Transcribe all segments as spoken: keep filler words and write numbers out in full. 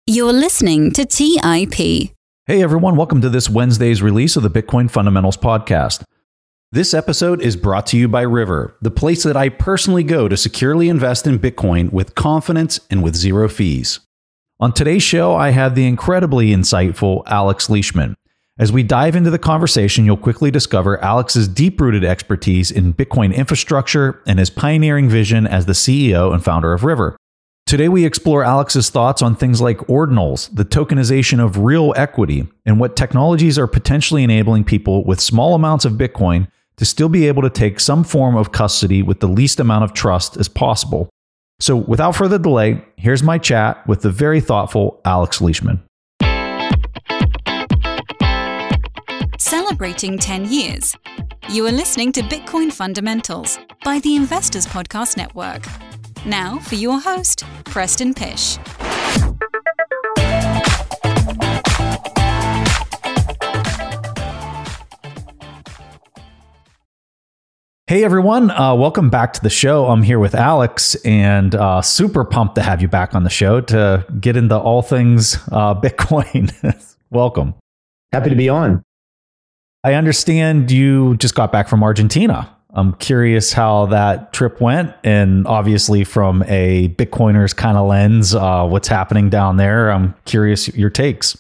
You're listening to T I P. Hey everyone, welcome to this Wednesday's release of the Bitcoin Fundamentals Podcast. This episode is brought to you by River, the place that I personally go to securely invest in Bitcoin with confidence and with zero fees. On today's show, I have the incredibly insightful Alex Leishman. As we dive into the conversation, you'll quickly discover Alex's deep-rooted expertise in Bitcoin infrastructure and his pioneering vision as the C E O and founder of River. Today, we explore Alex's thoughts on things like ordinals, the tokenization of real equity, and what technologies are potentially enabling people with small amounts of Bitcoin to still be able to take some form of custody with the least amount of trust as possible. So without further delay, here's my chat with the very thoughtful Alex Leishman. Celebrating ten years. You are listening to Bitcoin Fundamentals by the Investors Podcast Network. Now for your host, Preston Pysh. Hey everyone, uh, welcome back to the show. I'm here with Alex and uh, super pumped to have you back on the show to get into all things uh, Bitcoin. Welcome. Happy to be on. I understand you just got back from Argentina. I'm curious how that trip went, and obviously from a Bitcoiner's kind of lens, uh, what's happening down there. I'm curious your takes.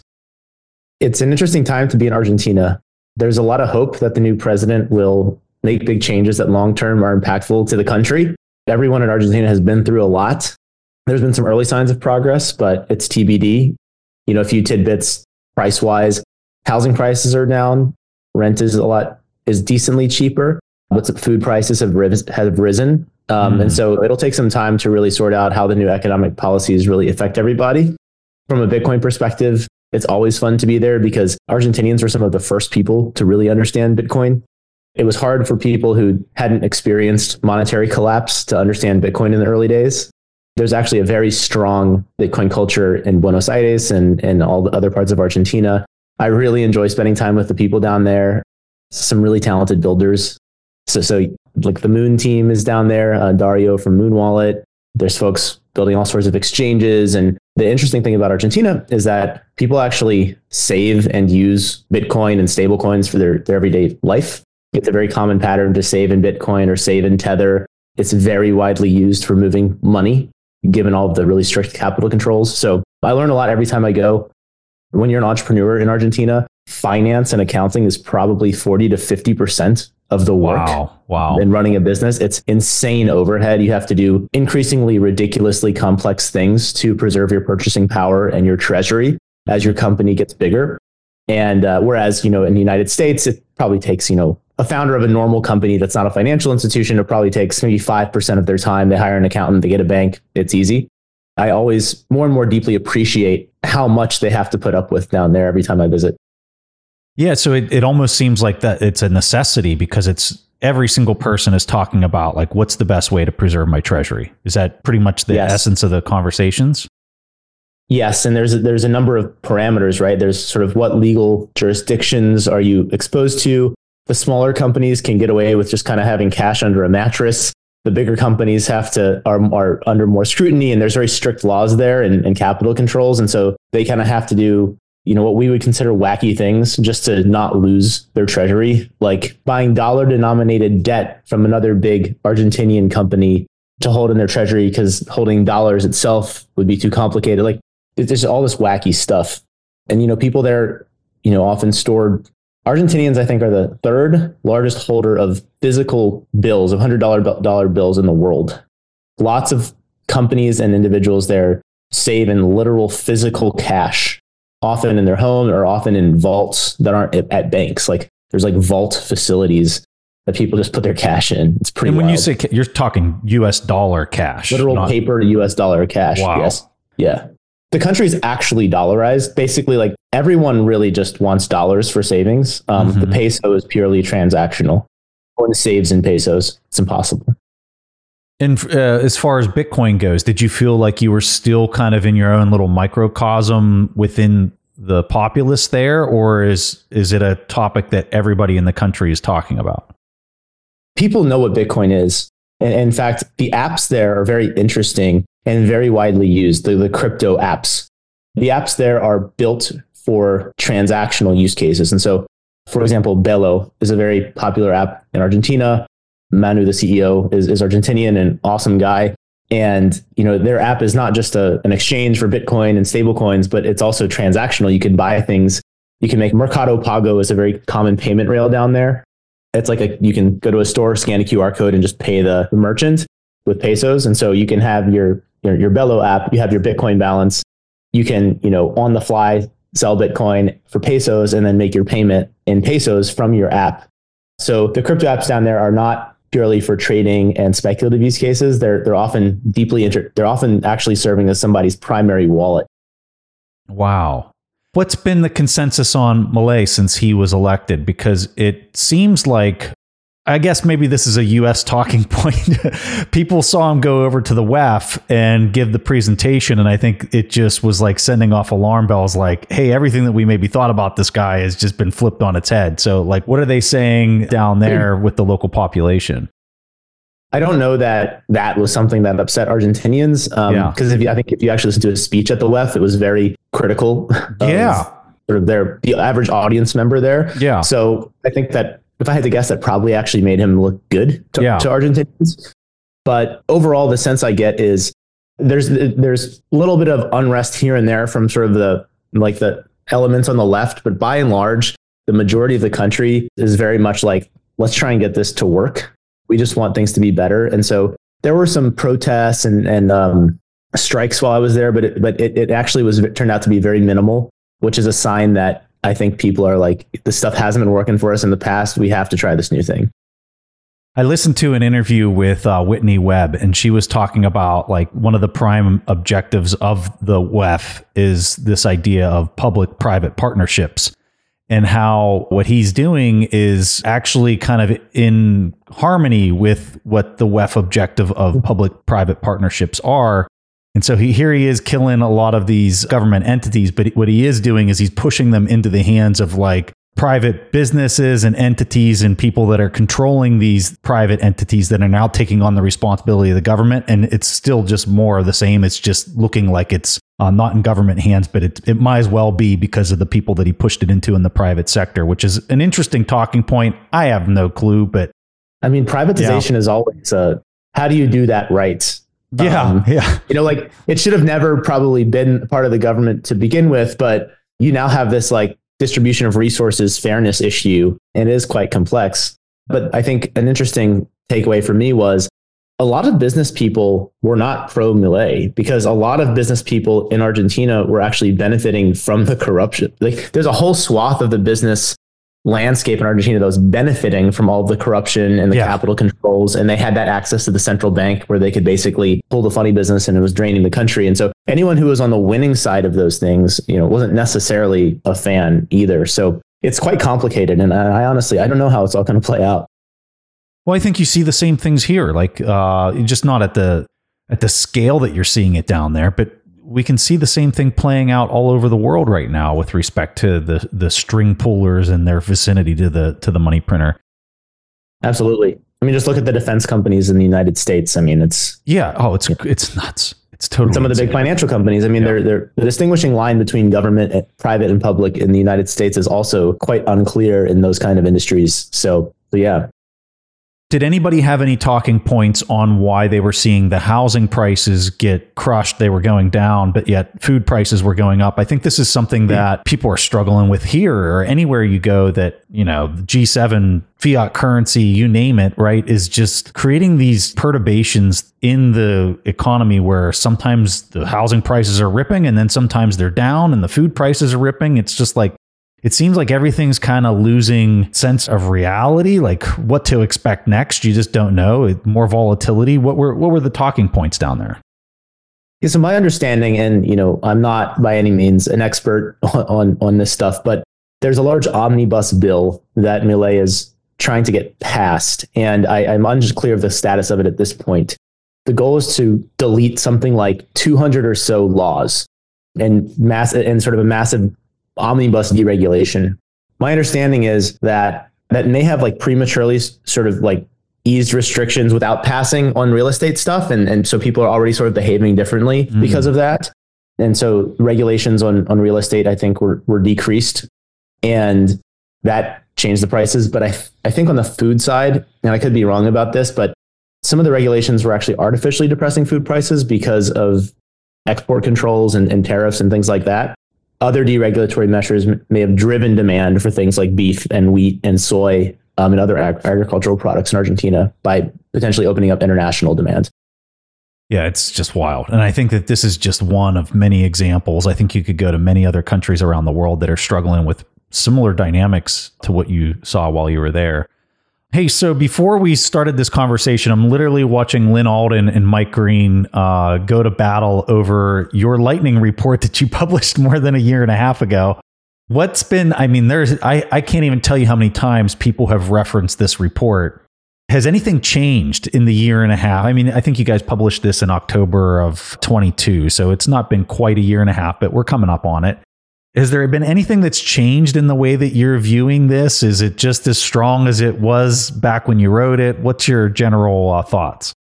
It's an interesting time to be in Argentina. There's a lot of hope that the new president will make big changes that long-term are impactful to the country. Everyone in Argentina has been through a lot. There's been some early signs of progress, but it's T B D. You know, a few tidbits price-wise. Housing prices are down. Rent is a lot, is decently cheaper. But food prices have, ris- have risen. Um, mm. And so it'll take some time to really sort out how the new economic policies really affect everybody. From a Bitcoin perspective, it's always fun to be there because Argentinians were some of the first people to really understand Bitcoin. It was hard for people who hadn't experienced monetary collapse to understand Bitcoin in the early days. There's actually a very strong Bitcoin culture in Buenos Aires and, and all the other parts of Argentina. I really enjoy spending time with the people down there. Some really talented builders. So, so like the Moon team is down there, uh, Dario from Moon Wallet. There's folks building all sorts of exchanges. And the interesting thing about Argentina is that people actually save and use Bitcoin and stable coins for their, their everyday life. It's a very common pattern to save in Bitcoin or save in Tether. It's very widely used for moving money, given all of the really strict capital controls. So I learn a lot every time I go. When you're an entrepreneur in Argentina, finance and accounting is probably forty to fifty percent of the work. Wow. Wow. In running a business. It's insane overhead. You have to do increasingly ridiculously complex things to preserve your purchasing power and your treasury as your company gets bigger. And uh, whereas, you know, in the United States, it probably takes, you know, a founder of a normal company that's not a financial institution, it probably takes maybe five percent of their time. They hire an accountant, they get a bank. It's easy. I always more and more deeply appreciate how much they have to put up with down there every time I visit. Yeah, so it, it almost seems like that it's a necessity because it's every single person is talking about like, what's the best way to preserve my treasury? Is that pretty much the yes. essence of the conversations? Yes, and there's a, there's a number of parameters, right? There's sort of what legal jurisdictions are you exposed to? The smaller companies can get away with just kind of having cash under a mattress. The bigger companies have to are, are under more scrutiny, and there's very strict laws there and, and capital controls. And so they kind of have to do, you know, what we would consider wacky things just to not lose their treasury, like buying dollar denominated debt from another big Argentinian company to hold in their treasury because holding dollars itself would be too complicated. Like there's all this wacky stuff. And, you know, people there, you know, often stored. Argentinians, I think, are the third largest holder of physical bills, of one hundred dollar bills in the world. Lots of companies and individuals there save in literal physical cash, often in their home or often in vaults that aren't at, at banks. Like there's like vault facilities that people just put their cash in. It's pretty And when wild. you say ca- you're talking U S dollar cash, literal not- paper U S dollar cash. Wow. Yes. Yeah. The country is actually dollarized. Basically, like everyone really just wants dollars for savings. Um, Mm-hmm. The peso is purely transactional. No one saves in pesos. It's impossible. And uh, as far as Bitcoin goes, did you feel like you were still kind of in your own little microcosm within the populace there, or is is it a topic that everybody in the country is talking about? People know what Bitcoin is. And in fact, the apps there are very interesting and very widely used, the, the crypto apps. the apps there are built for transactional use cases. And so, for example, Belo is a very popular app in Argentina. Manu, the C E O, is, is Argentinian and awesome guy. And, you know, their app is not just a, an exchange for Bitcoin and stable coins, but it's also transactional. You can buy things. You can make Mercado Pago is a very common payment rail down there. It's like a, you can go to a store, scan a Q R code and just pay the, the merchant with pesos. And so you can have your, your, your Belo app, you have your Bitcoin balance. You can, you know, on the fly sell Bitcoin for pesos and then make your payment in pesos from your app. So the crypto apps down there are not purely for trading and speculative use cases. They're they're often deeply inter- they're often actually serving as somebody's primary wallet. Wow. What's been the consensus on Milei since he was elected? Because it seems like, I guess maybe this is a U S talking point. People saw him go over to the W E F and give the presentation, and I think it just was like sending off alarm bells like, hey, everything that we maybe thought about this guy has just been flipped on its head. So like, what are they saying down there with the local population? I don't know that that was something that upset Argentinians. Um, Yeah. Because if you, I think if you actually listen to his speech at the W E F, it was very critical. Of Yeah. sort of their, the average audience member there. Yeah. So I think that if I had to guess, that probably actually made him look good to, Yeah. to Argentinians. But overall, the sense I get is there's there's a little bit of unrest here and there from sort of the like the elements on the left, but by and large, the majority of the country is very much like, let's try and get this to work. We just want things to be better. And so there were some protests and and um, strikes while I was there, but it, but it, it actually was it turned out to be very minimal, which is a sign that I think people are like, this stuff hasn't been working for us in the past. We have to try this new thing. I listened to an interview with uh, Whitney Webb, and she was talking about like one of the prime objectives of the W E F is this idea of public-private partnerships, and how what he's doing is actually kind of in harmony with what the W E F objective of public-private partnerships are. And so he, here he is killing a lot of these government entities, but what he is doing is he's pushing them into the hands of like private businesses and entities and people that are controlling these private entities that are now taking on the responsibility of the government. And it's still just more of the same. It's just looking like it's uh, not in government hands, but it, it might as well be because of the people that he pushed it into in the private sector, which is an interesting talking point. I have no clue, but I mean, privatization yeah. is always a, how do you do that right? Yeah, um, yeah. You know, like it should have never probably been part of the government to begin with, but you now have this like distribution of resources fairness issue, and it is quite complex. But I think an interesting takeaway for me was a lot of business people were not pro Milei because a lot of business people in Argentina were actually benefiting from the corruption. Like there's a whole swath of the business landscape in Argentina that was benefiting from all the corruption and the yeah. capital controls. And they had that access to the central bank where they could basically pull the funny business, and it was draining the country. And so anyone who was on the winning side of those things, you know, wasn't necessarily a fan either. So it's quite complicated. And I, I honestly, I don't know how it's all going to play out. Well, I think you see the same things here, like uh, just not at the at the scale that you're seeing it down there, but we can see the same thing playing out all over the world right now with respect to the the string pullers and their vicinity to the to the money printer. Absolutely. I mean, just look at the defense companies in the United States. I mean, it's yeah. Oh, it's it's nuts. It's totally some of the insane. big financial companies. I mean, yeah. they're they're the distinguishing line between government, and private, and public in the United States is also quite unclear in those kind of industries. So, so yeah. Did anybody have any talking points on why they were seeing the housing prices get crushed? They were going down, but yet food prices were going up. I think this is something that people are struggling with here or anywhere you go that, you know, G seven, fiat currency, you name it, right, is just creating these perturbations in the economy where sometimes the housing prices are ripping and then sometimes they're down and the food prices are ripping. It's just like, it seems like everything's kind of losing sense of reality, like what to expect next. You just don't know. More volatility. What were what were the talking points down there? Yeah, so my understanding, and you know, I'm not by any means an expert on on, on this stuff, but there's a large omnibus bill that Milei is trying to get passed, and I, I'm unclear of the status of it at this point. The goal is to delete something like two hundred or so laws and mass and sort of a massive omnibus deregulation. My understanding is that that may have like prematurely sort of like eased restrictions without passing on real estate stuff. And, and so people are already sort of behaving differently mm-hmm. because of that. And so regulations on, on real estate, I think, were, were decreased, and that changed the prices. But I, I think on the food side, and I could be wrong about this, but some of the regulations were actually artificially depressing food prices because of export controls and, and tariffs and things like that. Other deregulatory measures may have driven demand for things like beef and wheat and soy um, and other ag- agricultural products in Argentina by potentially opening up international demand. Yeah, it's just wild. And I think that this is just one of many examples. I think you could go to many other countries around the world that are struggling with similar dynamics to what you saw while you were there. Hey, so before we started this conversation, I'm literally watching Lynn Alden and Mike Green uh, go to battle over your lightning report that you published more than a year and a half ago. What's been, I mean, there's, I, I can't even tell you how many times people have referenced this report. Has anything changed in the year and a half? I mean, I think you guys published this in October of twenty-two, so it's not been quite a year and a half, but we're coming up on it. Has there been anything that's changed in the way that you're viewing this? Is it just as strong as it was back when you wrote it? What's your general uh, thoughts?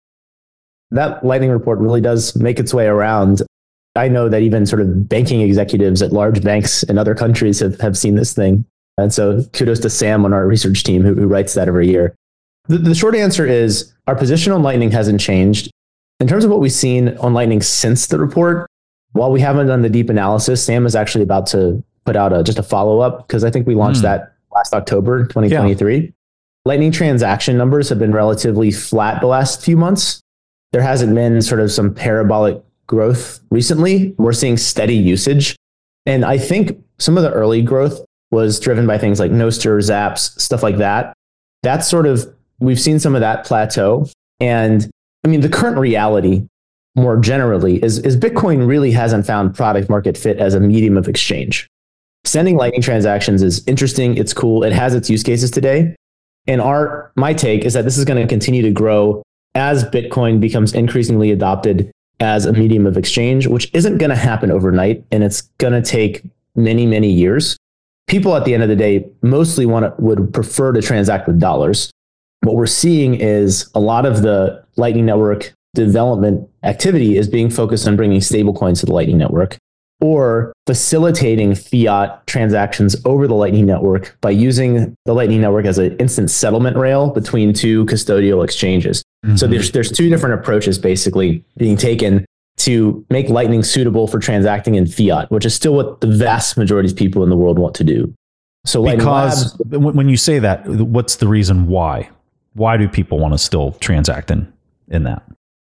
That lightning report really does make its way around. I know that even sort of banking executives at large banks in other countries have, have seen this thing. And so kudos to Sam on our research team who, who writes that every year. The, the short answer is our position on Lightning hasn't changed. In terms of what we've seen on Lightning since the report, while we haven't done the deep analysis, Sam is actually about to put out a, just a follow-up because I think we launched mm. that last October, twenty twenty-three. Yeah. Lightning transaction numbers have been relatively flat the last few months. There hasn't been sort of some parabolic growth recently. We're seeing steady usage. And I think some of the early growth was driven by things like Nostr, Zaps, stuff like that. That's sort of, we've seen some of that plateau. And I mean, the current reality more generally is, is Bitcoin really hasn't found product market fit as a medium of exchange. Sending Lightning transactions is interesting. It's cool. It has its use cases today. And our, my take is that this is going to continue to grow as Bitcoin becomes increasingly adopted as a medium of exchange, which isn't going to happen overnight. And it's going to take many, many years. People at the end of the day mostly want to, would prefer to transact with dollars. What we're seeing is a lot of the Lightning Network development activity is being focused on bringing stablecoins to the Lightning Network or facilitating fiat transactions over the Lightning Network by using the Lightning Network as an instant settlement rail between two custodial exchanges. Mm-hmm. So there's there's two different approaches basically being taken to make Lightning suitable for transacting in fiat, which is still what the vast majority of people in the world want to do. So because Labs, when you say that, what's the reason why? Why do people want to still transact in, in that?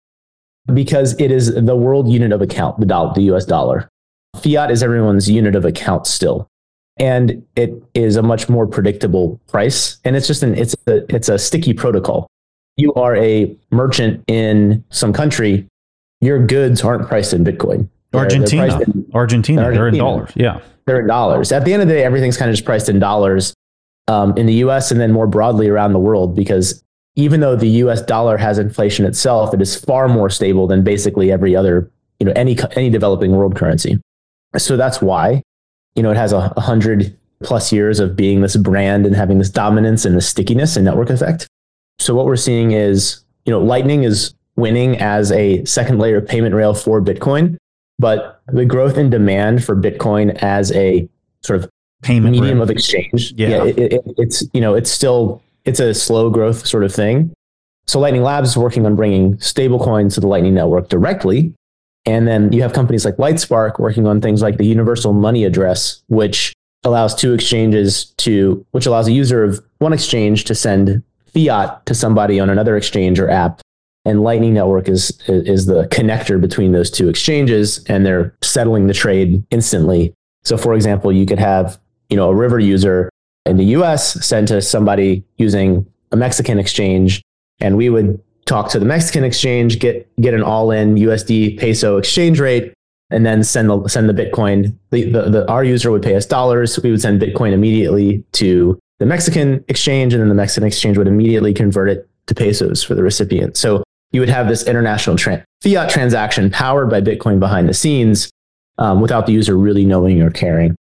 Because it is the world unit of account, the dollar, the U S dollar. Fiat is everyone's unit of account still. And it is a much more predictable price. And it's just an, it's a, it's a sticky protocol. You are a merchant in some country, your goods aren't priced in Bitcoin. They're, Argentina, they're in, Argentina, they're in dollars. Yeah. They're in dollars. At the end of the day, everything's kind of just priced in dollars um, in the U S and then more broadly around the world, because even though the U S dollar has inflation itself, it is far more stable than basically every other, you know, any, any developing world currency. So that's why, you know, it has a, a hundred plus years of being this brand and having this dominance and the stickiness and network effect. So what we're seeing is, you know, Lightning is winning as a second layer payment rail for Bitcoin, but the growth in demand for Bitcoin as a sort of payment medium rail of exchange, yeah, yeah it, it, it's, you know, it's still, it's a slow growth sort of thing. So Lightning Labs is working on bringing stablecoins to the Lightning Network directly. And then you have companies like Lightspark working on things like the universal money address, which allows two exchanges to, which allows a user of one exchange to send fiat to somebody on another exchange or app. And Lightning Network is, is the connector between those two exchanges, and they're settling the trade instantly. So for example, you could have, you know, a River user in the U S send to somebody using a Mexican exchange, and we would talk to the Mexican exchange, get get an all-in U S D peso exchange rate, and then send the send the Bitcoin. The, the, the our user would pay us dollars. We would send Bitcoin immediately to the Mexican exchange, and then the Mexican exchange would immediately convert it to pesos for the recipient. So you would have this international tra- fiat transaction powered by Bitcoin behind the scenes, um, without the user really knowing or caring.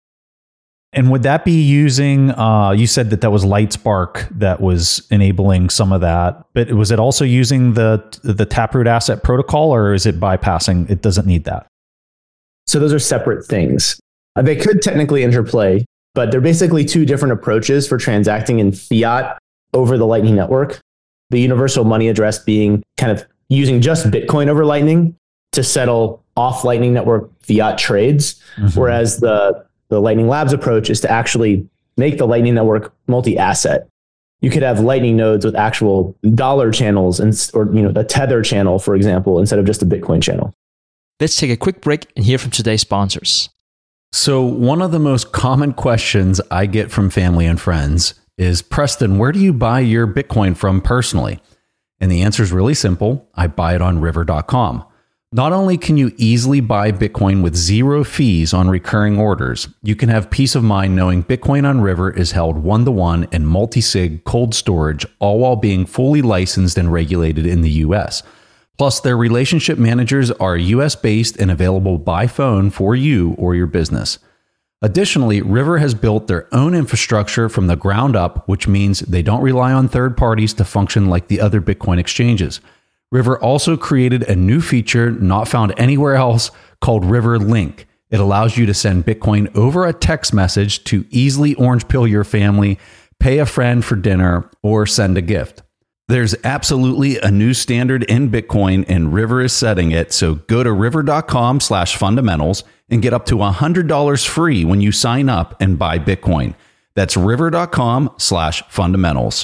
And would that be using, uh, you said that that was Lightspark that was enabling some of that, but was it also using the the Taproot Asset Protocol, or is it bypassing, it doesn't need that? So those are separate things. Uh, they could technically interplay, but they're basically two different approaches for transacting in fiat over the Lightning Network. The universal money address being kind of using just Bitcoin over Lightning to settle off Lightning Network fiat trades, mm-hmm. whereas the, the Lightning Labs approach is to actually make the Lightning Network multi-asset. You could have Lightning nodes with actual dollar channels and, or, you know, the Tether channel, for example, instead of just a Bitcoin channel. Let's take a quick break and hear from today's sponsors. So one of the most common questions I get from family and friends is, Preston, where do you buy your Bitcoin from personally? And the answer is really simple. I buy it on river dot com. Not only can you easily buy Bitcoin with zero fees on recurring orders, you can have peace of mind knowing Bitcoin on River is held one-to-one in multi-sig cold storage, all while being fully licensed and regulated in the U S. Plus, their relationship managers are U S-based and available by phone for you or your business. Additionally, River has built their own infrastructure from the ground up, which means they don't rely on third parties to function like the other Bitcoin exchanges. River also created a new feature not found anywhere else called River Link. It allows you to send Bitcoin over a text message to easily orange pill your family, pay a friend for dinner, or send a gift. There's absolutely a new standard in Bitcoin, and River is setting it. So go to river dot com slash fundamentals and get up to one hundred dollars free when you sign up and buy Bitcoin. That's river dot com slash fundamentals.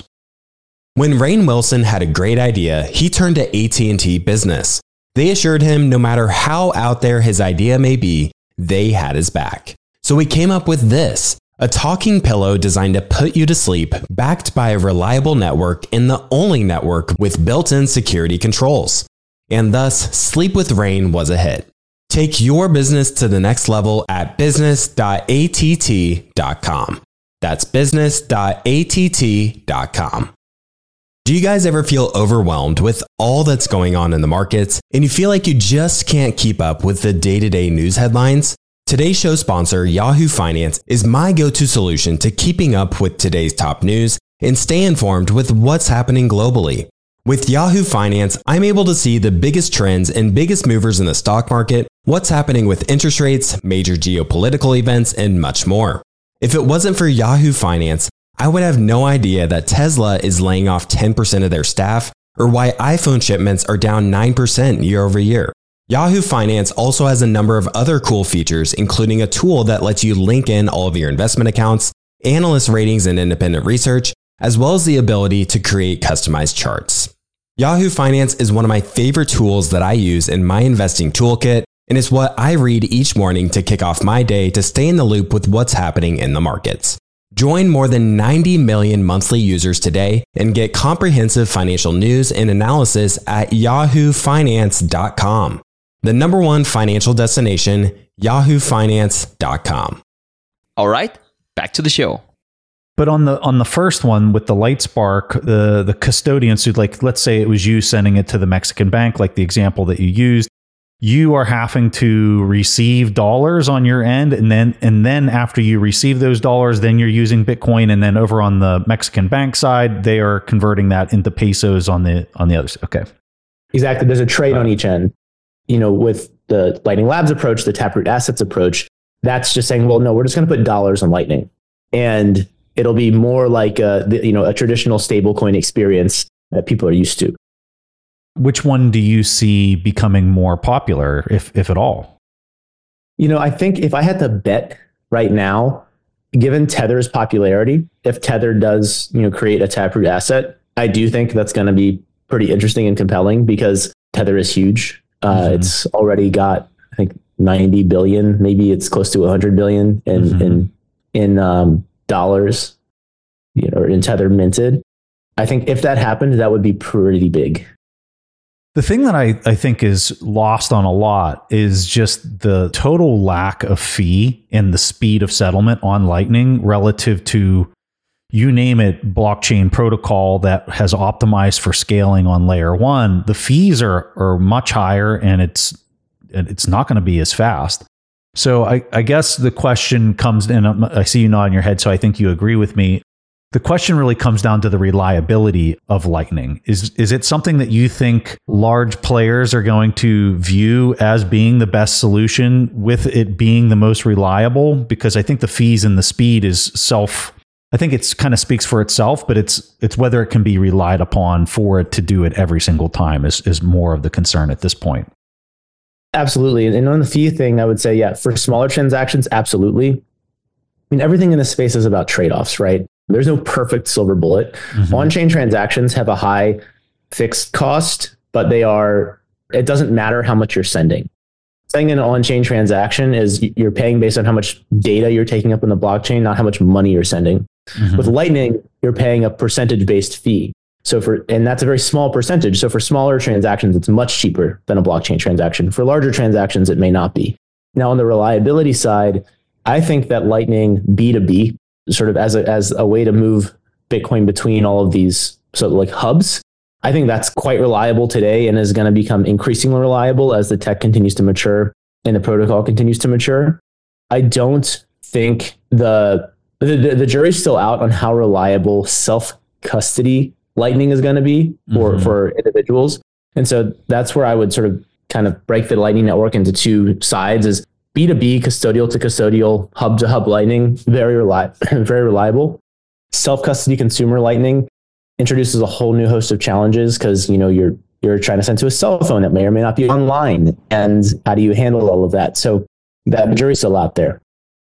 When Rainn Wilson had a great idea, he turned to A T and T Business. They assured him no matter how out there his idea may be, they had his back. So he came up with this, a talking pillow designed to put you to sleep, backed by a reliable network and the only network with built-in security controls. And thus, Sleep with Rainn was a hit. Take your business to the next level at business dot a t t dot com. That's business dot a t t dot com. Do you guys ever feel overwhelmed with all that's going on in the markets and you feel like you just can't keep up with the day-to-day news headlines? Today's show sponsor, Yahoo Finance, is my go-to solution to keeping up with today's top news and stay informed with what's happening globally. With Yahoo Finance, I'm able to see the biggest trends and biggest movers in the stock market, what's happening with interest rates, major geopolitical events, and much more. If it wasn't for Yahoo Finance, I would have no idea that Tesla is laying off ten percent of their staff or why iPhone shipments are down nine percent year over year. Yahoo Finance also has a number of other cool features, including a tool that lets you link in all of your investment accounts, analyst ratings and independent research, as well as the ability to create customized charts. Yahoo Finance is one of my favorite tools that I use in my investing toolkit, and it's what I read each morning to kick off my day to stay in the loop with what's happening in the markets. Join more than ninety million monthly users today and get comprehensive financial news and analysis at yahoo finance dot com. The number one financial destination, yahoo finance dot com. All right, back to the show. But on the on the first one with the LightSpark, the the custodian suit, like let's say it was you sending it to the Mexican bank, like the example that you used, you are having to receive dollars on your end, and then and then after you receive those dollars, then you're using Bitcoin, and then over on the Mexican bank side, they are converting that into pesos on the on the other side. Okay, exactly. There's a trade on each end. You know, with the Lightning Labs approach, the Taproot Assets approach, that's just saying, well, no, we're just going to put dollars on Lightning, and it'll be more like a you know a traditional stablecoin experience that people are used to. Which one do you see becoming more popular, if if at all? You know, I think if I had to bet right now, given Tether's popularity, if Tether does, you know, create a Taproot asset, I do think that's going to be pretty interesting and compelling because Tether is huge. Uh, mm-hmm. It's already got, I think, ninety billion, maybe it's close to one hundred billion in mm-hmm. in in um, dollars, you know, in Tether minted. I think if that happened, that would be pretty big. The thing that I, I think is lost on a lot is just the total lack of fee and the speed of settlement on Lightning relative to, you name it, blockchain protocol that has optimized for scaling on layer one. The fees are are much higher, and it's it's not going to be as fast. So I, I guess the question comes in, I see you nodding your head, so I think you agree with me. The question really comes down to the reliability of Lightning. Is is it something that you think large players are going to view as being the best solution with it being the most reliable? Because I think the fees and the speed is self, I think it's kind of speaks for itself, but it's it's whether it can be relied upon for it to do it every single time is, is more of the concern at this point. Absolutely. And on the fee thing, I would say, yeah, for smaller transactions, absolutely. I mean, everything in this space is about trade-offs, right? There's no perfect silver bullet. Mm-hmm. On-chain transactions have a high fixed cost, but they are, it doesn't matter how much you're sending. Saying an on-chain transaction is you're paying based on how much data you're taking up in the blockchain, not how much money you're sending. Mm-hmm. With Lightning, you're paying a percentage-based fee. So for, and that's a very small percentage. So for smaller transactions, it's much cheaper than a blockchain transaction. For larger transactions, it may not be. Now, on the reliability side, I think that Lightning B two B, sort of as a, as a way to move Bitcoin between all of these sort of like hubs, I think that's quite reliable today and is going to become increasingly reliable as the tech continues to mature and the protocol continues to mature. I don't think the, the, the jury's still out on how reliable self-custody Lightning is going to be for, mm-hmm. for individuals. And so that's where I would sort of kind of break the Lightning Network into two sides is B two B, custodial to custodial, hub to hub Lightning, very reliable, very reliable. Self-custody consumer Lightning introduces a whole new host of challenges because, you know, you're you're trying to send to a cell phone that may or may not be online. And how do you handle all of that? So that jury's still out there.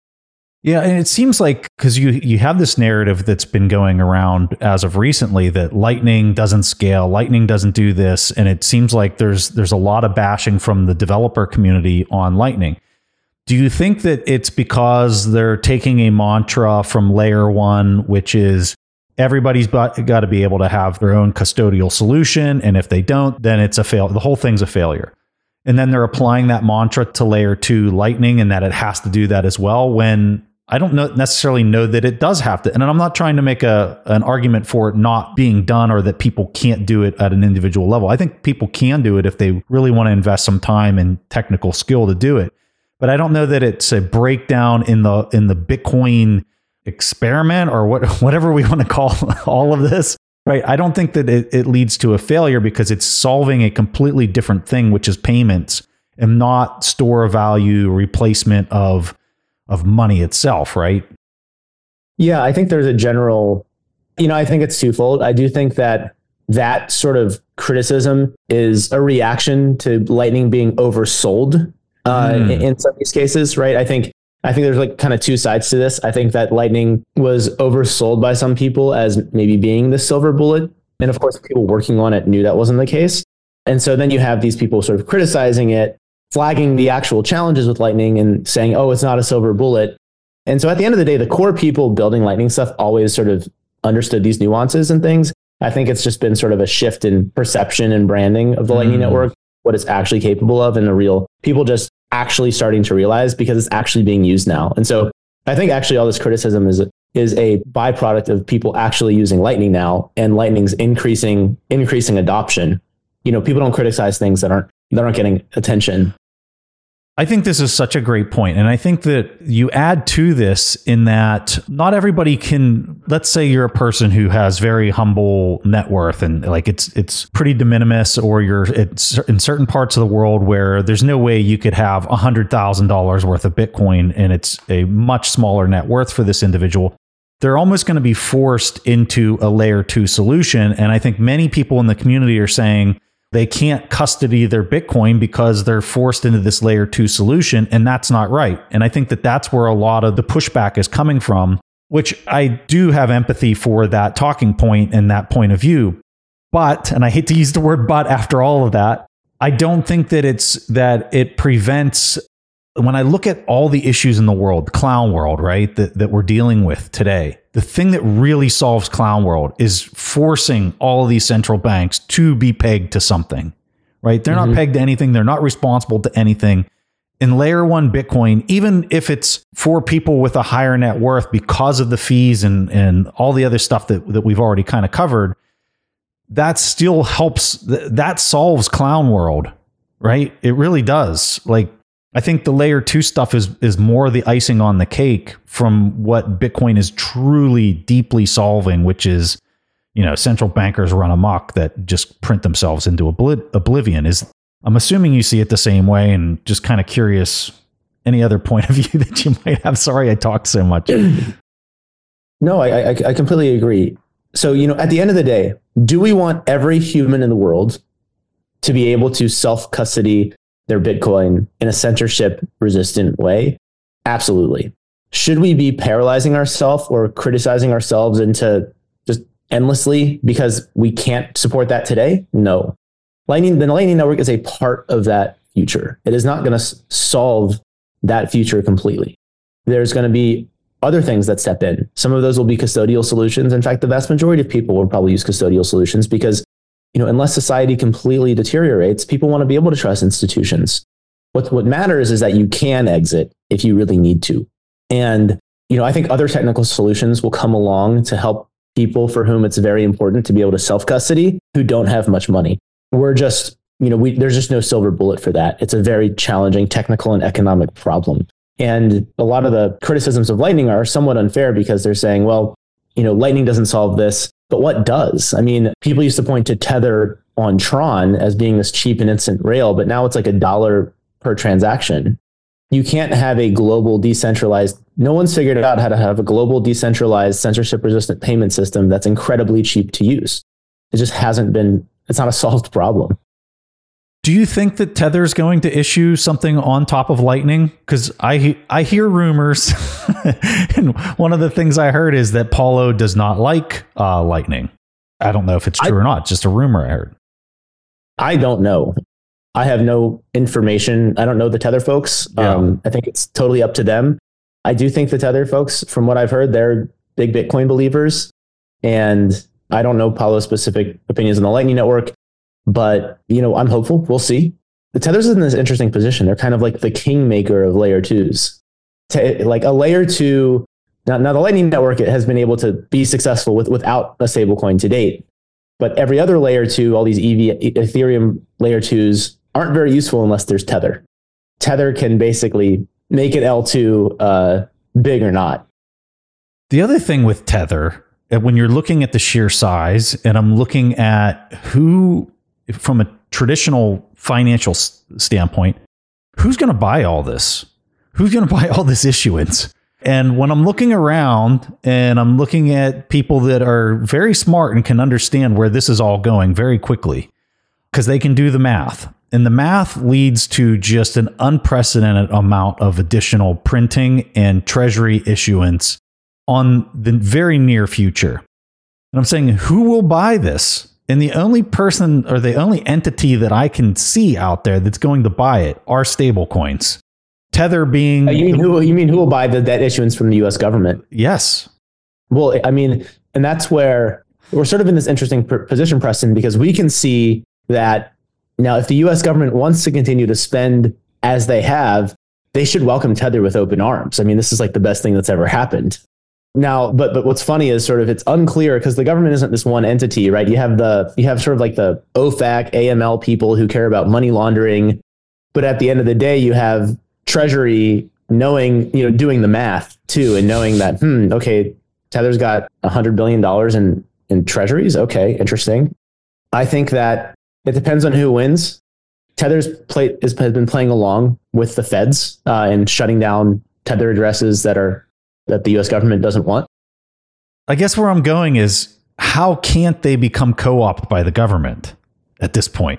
Yeah, and it seems like, because you you have this narrative that's been going around as of recently that Lightning doesn't scale, Lightning doesn't do this, and it seems like there's there's a lot of bashing from the developer community on Lightning. Do you think that it's because they're taking a mantra from layer one, which is everybody's got to be able to have their own custodial solution, and if they don't, then it's a fail. The whole thing's a failure. And then they're applying that mantra to layer two Lightning and that it has to do that as well, when I don't know, necessarily know that it does have to. And I'm not trying to make a an argument for it not being done or that people can't do it at an individual level. I think people can do it if they really want to invest some time and technical skill to do it. But I don't know that it's a breakdown in the in the Bitcoin experiment or what whatever we want to call all of this, right? I don't think that it, it leads to a failure because it's solving a completely different thing, which is payments and not store value replacement of of money itself, right? Yeah, I think there's a general, you know, I think it's twofold. I do think that that sort of criticism is a reaction to Lightning being oversold uh, mm. in, in some of these cases, right? I think I think there's like kind of two sides to this. I think that Lightning was oversold by some people as maybe being the silver bullet. And of course, people working on it knew that wasn't the case. And so then you have these people sort of criticizing it, flagging the actual challenges with Lightning and saying, oh, it's not a silver bullet. And so at the end of the day, the core people building Lightning stuff always sort of understood these nuances and things. I think it's just been sort of a shift in perception and branding of the mm. Lightning Network, what it's actually capable of, and the real people just actually starting to realize because it's actually being used now. And so I think actually all this criticism is is a byproduct of people actually using Lightning now and Lightning's increasing increasing adoption. You know, people don't criticize things that aren't that aren't getting attention. I think this is such a great point. And I think that you add to this in that not everybody can, let's say you're a person who has very humble net worth and like it's it's pretty de minimis, or you're it's in certain parts of the world where there's no way you could have one hundred thousand dollars worth of Bitcoin and it's a much smaller net worth for this individual. They're almost going to be forced into a layer two solution. And I think many people in the community are saying, they can't custody their Bitcoin because they're forced into this layer two solution, and that's not right. And I think that that's where a lot of the pushback is coming from, which I do have empathy for that talking point and that point of view. But, and I hate to use the word but after all of that, I don't think that it's that it prevents, when I look at all the issues in the world, the clown world, right, that, that we're dealing with today, the thing that really solves clown world is forcing all of these central banks to be pegged to something, right? They're mm-hmm. not pegged to anything. They're not responsible to anything. In layer one Bitcoin, even if it's for people with a higher net worth because of the fees and, and all the other stuff that, that we've already kind of covered, that still helps. That solves clown world, right? It really does. Like, I think the layer two stuff is is more the icing on the cake from what Bitcoin is truly deeply solving, which is, you know, central bankers run amok that just print themselves into obli- oblivion. Is I'm assuming you see it the same way, and just kind of curious, any other point of view that you might have? Sorry, I talked so much. No, I, I, I completely agree. So, you know, at the end of the day, do we want every human in the world to be able to self-custody their Bitcoin in a censorship-resistant way? Absolutely. Should we be paralyzing ourselves or criticizing ourselves into just endlessly because we can't support that today? No. Lightning, the Lightning Network is a part of that future. It is not going to s- solve that future completely. There's going to be other things that step in. Some of those will be custodial solutions. In fact, the vast majority of people will probably use custodial solutions because, you know, unless society completely deteriorates, people want to be able to trust institutions. What what matters is that you can exit if you really need to. And, you know, I think other technical solutions will come along to help people for whom it's very important to be able to self-custody who don't have much money. We're just, you know, we, there's just no silver bullet for that. It's a very challenging technical and economic problem. And a lot of the criticisms of Lightning are somewhat unfair because they're saying, well, you know, Lightning doesn't solve this, but what does? I mean, people used to point to Tether on Tron as being this cheap and instant rail, but now it's like a dollar per transaction. You can't have a global decentralized, no one's figured out how to have a global decentralized censorship resistant payment system that's incredibly cheap to use. It just hasn't been, it's not a solved problem. Do you think that Tether's going to issue something on top of Lightning? Because I I hear rumors, and one of the things I heard is that Paulo does not like uh, Lightning. I don't know if it's true I, or not. Just a rumor I heard. I don't know. I have no information. I don't know the Tether folks. Yeah. Um, I think it's totally up to them. I do think the Tether folks, from what I've heard, they're big Bitcoin believers. And I don't know Paulo's specific opinions on the Lightning Network. But, you know, I'm hopeful. We'll see. The Tether's in this interesting position. They're kind of like the kingmaker of layer twos. T- like a layer two. Now, now, the Lightning Network has been able to be successful with without a stablecoin to date. But every other layer two, all these E V, Ethereum layer twos aren't very useful unless there's Tether. Tether can basically make it L two uh, big or not. The other thing with Tether, when you're looking at the sheer size, and I'm looking at who, from a traditional financial s- standpoint, who's going to buy all this? Who's going to buy all this issuance? And when I'm looking around and I'm looking at people that are very smart and can understand where this is all going very quickly, because they can do the math. And the math leads to just an unprecedented amount of additional printing and treasury issuance on the very near future. And I'm saying, who will buy this? And the only person or the only entity that I can see out there that's going to buy it are stablecoins. Tether being... Uh, you mean who? You mean who will buy the debt issuance from the U S government? Yes. Well, I mean, and that's where we're sort of in this interesting position, Preston, because we can see that now if the U S government wants to continue to spend as they have, they should welcome Tether with open arms. I mean, this is like the best thing that's ever happened. Now, but but what's funny is sort of it's unclear because the government isn't this one entity, right? You have the you have sort of like the O FAC, A M L people who care about money laundering, but at the end of the day, you have Treasury knowing, you know, doing the math too, and knowing that hmm, okay, Tether's got a hundred billion dollars in in treasuries. Okay, interesting. I think that it depends on who wins. Tether's play has been playing along with the feds uh, and shutting down Tether addresses that are. that the U S government doesn't want. I guess where I'm going is, how can't they become co-opted by the government at this point?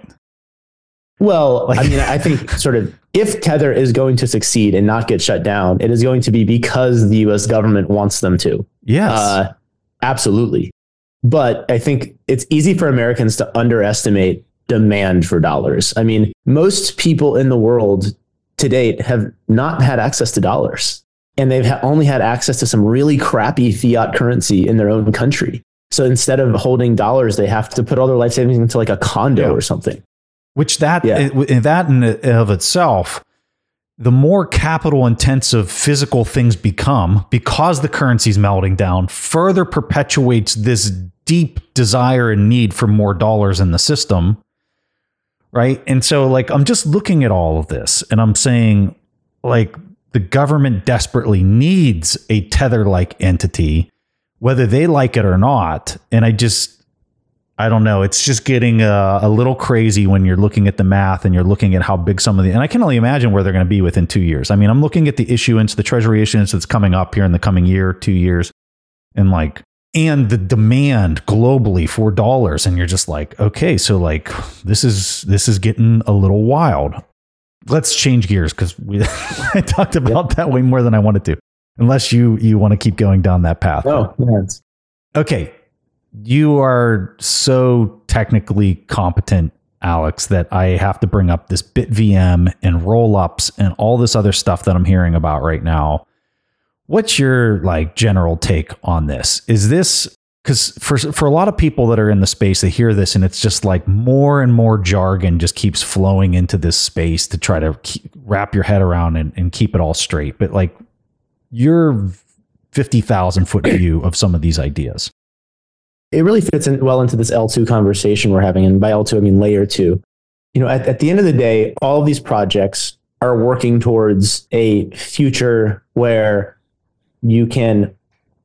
Well, like, I mean, I think sort of if Tether is going to succeed and not get shut down, it is going to be because the U S government wants them to. Yes, uh, absolutely. But I think it's easy for Americans to underestimate demand for dollars. I mean, most people in the world to date have not had access to dollars. And they've ha- only had access to some really crappy fiat currency in their own country. So instead of holding dollars, they have to put all their life savings into like a condo yeah. or something. Which that, yeah. in that in of itself, the more capital intensive physical things become, because the currency's melting down, further perpetuates this deep desire and need for more dollars in the system. Right. And so like, I'm just looking at all of this and I'm saying, like the government desperately needs a Tether-like entity, whether they like it or not. And I just, I don't know. It's just getting a, a little crazy when you're looking at the math and you're looking at how big some of the, and I can only imagine where they're going to be within two years. I mean, I'm looking at the issuance, the treasury issuance that's coming up here in the coming year, two years, and like, and the demand globally for dollars. And you're just like, okay, so like, this is, this is getting a little wild. Let's change gears because we I talked about yep. that way more than I wanted to. Unless you you want to keep going down that path. Oh, yes. Okay. You are so technically competent, Alex, that I have to bring up this BitVM and rollups and all this other stuff that I'm hearing about right now. What's your like general take on this? Is this because for for a lot of people that are in the space, they hear this and it's just like more and more jargon just keeps flowing into this space to try to keep, wrap your head around and, and keep it all straight. But like your fifty thousand foot view of some of these ideas. It really fits in well into this L two conversation we're having. And by L two, I mean layer two. You know, at, at the end of the day, all of these projects are working towards a future where you can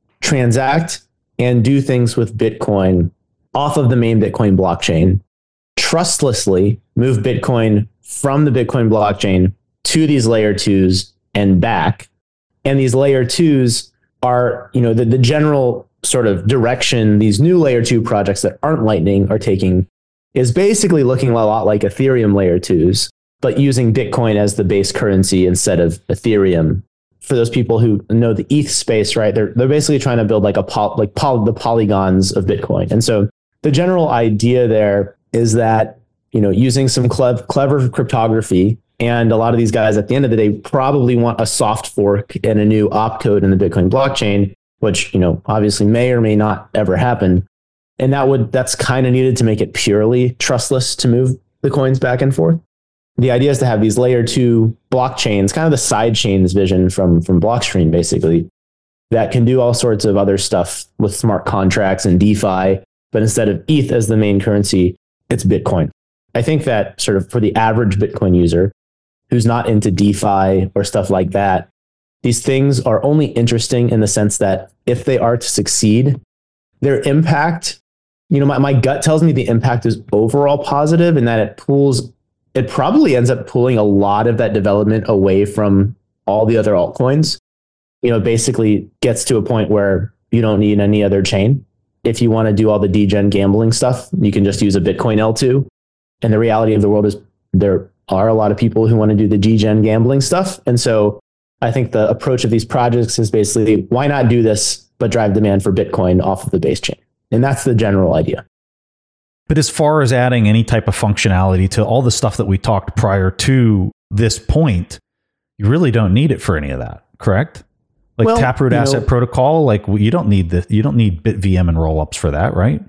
transact and do things with Bitcoin off of the main Bitcoin blockchain, trustlessly move Bitcoin from the Bitcoin blockchain to these layer twos and back. And these layer twos are, you know, the, the general sort of direction these new layer two projects that aren't Lightning are taking is basically looking a lot like Ethereum layer twos, but using Bitcoin as the base currency instead of Ethereum. For those people who know the E T H space, right? They're they're basically trying to build like a poly, like poly, the polygons of Bitcoin. And so the general idea there is that, you know, using some clev- clever cryptography, and a lot of these guys at the end of the day probably want a soft fork and a new opcode in the Bitcoin blockchain, which, you know, obviously may or may not ever happen. And that would that's kind of needed to make it purely trustless to move the coins back and forth. The idea is to have these layer two blockchains, kind of the side chains vision from, from Blockstream, basically, that can do all sorts of other stuff with smart contracts and DeFi. But instead of E T H as the main currency, it's Bitcoin. I think that sort of for the average Bitcoin user who's not into DeFi or stuff like that, these things are only interesting in the sense that if they are to succeed, their impact, you know, my, my gut tells me the impact is overall positive and that it pulls it probably ends up pulling a lot of that development away from all the other altcoins. You know, basically gets to a point where you don't need any other chain. If you want to do all the degen gambling stuff, you can just use a Bitcoin L two. And the reality of the world is there are a lot of people who want to do the degen gambling stuff. And so I think the approach of these projects is basically, why not do this, but drive demand for Bitcoin off of the base chain? And that's the general idea. But as far as adding any type of functionality to all the stuff that we talked prior to this point, you really don't need it for any of that, correct? Like well, Taproot Asset know, Protocol, like you don't need the you don't need BitVM and rollups for that, right?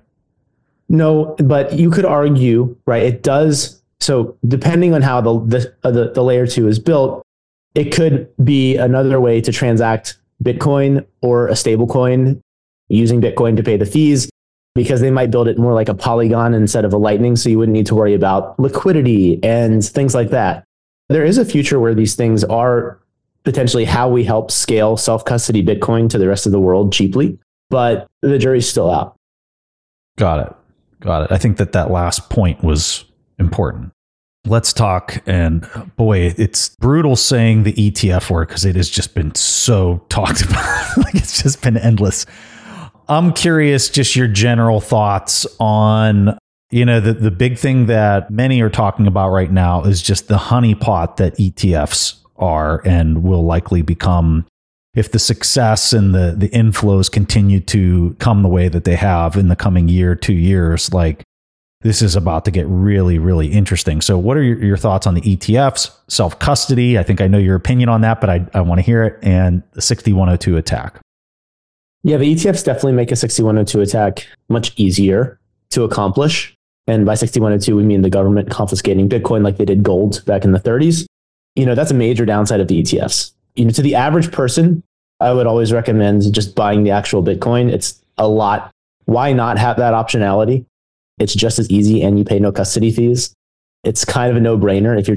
No, but you could argue, right? It does. So depending on how the the uh, the, the layer two is built, it could be another way to transact Bitcoin or a stable coin using Bitcoin to pay the fees, because they might build it more like a Polygon instead of a Lightning, so you wouldn't need to worry about liquidity and things like that. There is a future where these things are potentially how we help scale self-custody Bitcoin to the rest of the world cheaply, but the jury's still out. Got it. Got it. I think that that last point was important. Let's talk, and boy, it's brutal saying the E T F word because it has just been so talked about. Like it's just been endless. I'm curious, just your general thoughts on, you know, the, the big thing that many are talking about right now is just the honeypot that E T Fs are and will likely become if the success and the, the inflows continue to come the way that they have in the coming year, two years. Like this is about to get really, really interesting. So what are your, your thoughts on the E T Fs, self-custody? I think I know your opinion on that, but I, I want to hear it. And the sixty-one oh two attack. Yeah, the E T Fs definitely make a sixty-one oh two attack much easier to accomplish. And by sixty-one oh two, we mean the government confiscating Bitcoin like they did gold back in the thirties. You know, that's a major downside of the E T Fs. You know, to the average person, I would always recommend just buying the actual Bitcoin. It's a lot. Why not have that optionality? It's just as easy and you pay no custody fees. It's kind of a no-brainer if you're just